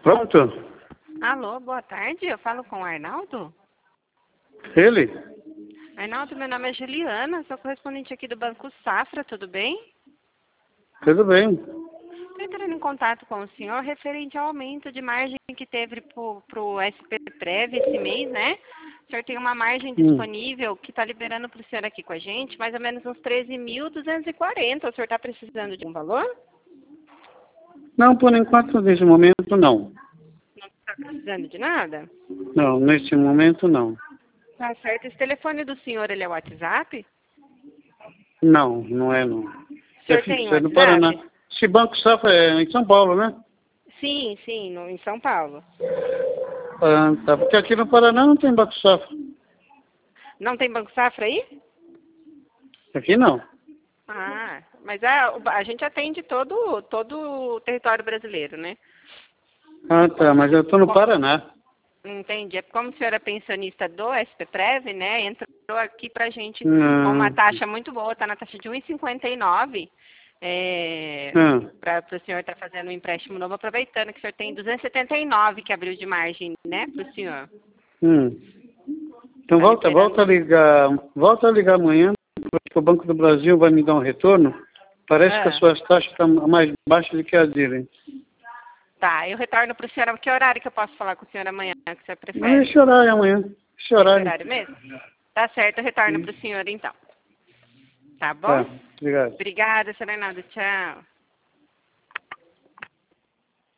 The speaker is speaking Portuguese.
Pronto? Alô, boa tarde. Eu falo com o Arnaldo. Ele? Arnaldo, meu nome é Juliana, sou correspondente aqui do Banco Safra, tudo bem? Tudo bem. Estou entrando em contato com o senhor referente ao aumento de margem que teve para o SPPrev esse mês, né? O senhor tem uma margem disponível que está liberando para o senhor aqui com a gente, mais ou menos uns 13.240. O senhor está precisando de um valor? Não, por enquanto, neste momento, não. Não está precisando de nada? Não, neste momento, não. Tá certo. Esse telefone do senhor, ele é o WhatsApp? Não, não é, não. O senhor tem É no WhatsApp? Paraná. Esse Banco Safra é em São Paulo, né? Sim, em São Paulo. Ah, tá. Porque aqui no Paraná não tem Banco Safra. Não tem Banco Safra aí? Aqui não. Ah, mas a gente atende todo o território brasileiro, né? Ah, tá. Mas eu estou no Paraná. Entendi. É como o senhor é pensionista do SPPrev, né? Entrou aqui pra gente com uma taxa muito boa, está na taxa de 1,59. Para o senhor estar fazendo um empréstimo novo, aproveitando que o senhor tem 279 que abriu de margem, né, para o senhor. Então volta a ligar amanhã, porque o Banco do Brasil vai me dar um retorno. Parece que as suas taxas estão mais baixas do que as dele. Tá, eu retorno para o senhor. Que horário que eu posso falar com o senhor amanhã, que o senhor prefere? Não, esse horário amanhã. Esse horário. Esse horário mesmo? Tá certo, eu retorno para o senhor então. Tá bom? Tá, obrigado. Obrigada, senhor Arnaldo. Tchau.